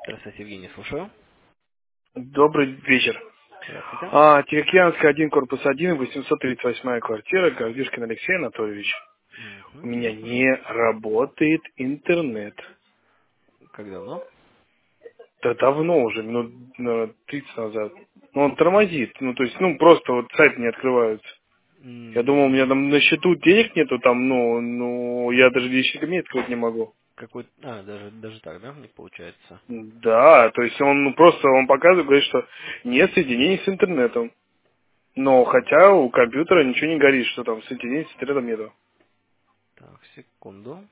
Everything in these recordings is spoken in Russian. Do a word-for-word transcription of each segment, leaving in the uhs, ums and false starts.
Здравствуйте, Евгений, слушаю. Добрый вечер. Здравствуйте. А, Тихоокеанский один, корпус один, восемьсот тридцать восьмая квартира, Гордюшкин Алексей Анатольевич. У Угу, меня я слушаю. не работает интернет. Как давно? Да давно уже, минут наверное, тридцать назад. Ну, он тормозит. Ну, то есть, ну, просто вот сайт не открывается. Я думал, у меня М, там на счету денег нету, там, ну, ну, я даже личный кабинет открыть не могу. Какой... А, даже, даже так, да, не получается? Да, то есть он ну, просто, он показывает, говорит, что нет соединений с интернетом. Но хотя у компьютера ничего не горит, что там соединений с интернетом нету. Так, секунду.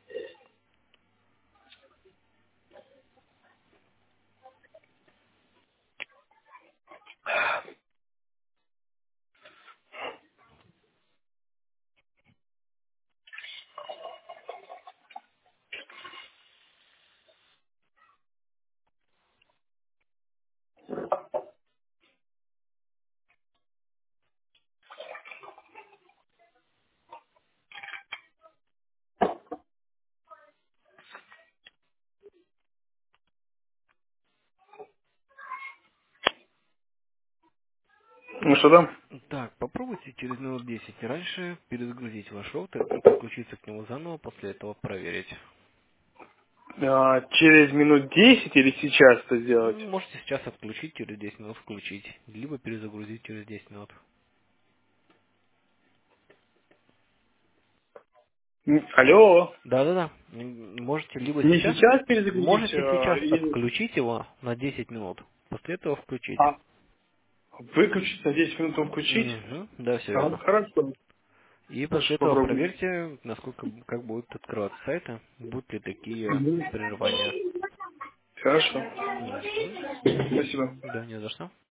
Ну что там? Так, попробуйте через минут десять раньше перезагрузить ваш роутер и подключиться к нему заново, после этого проверить. А, через минут десять или сейчас это сделать? М, Можете сейчас отключить, через десять минут включить, либо перезагрузить через десять минут. М, Алло. Да-да-да. М, Можете либо Не сейчас, сейчас перезагрузить, можете а, сейчас или отключить его на десять минут, после этого включить. а, выключить на десять минут и включить? Угу, да, все А, верно. хорошо. И Хорошо, после этого попробуем. проверьте, насколько, как будут открываться сайты, будут ли такие Мгм. прерывания. Хорошо. Угу. Спасибо. Да, не за что.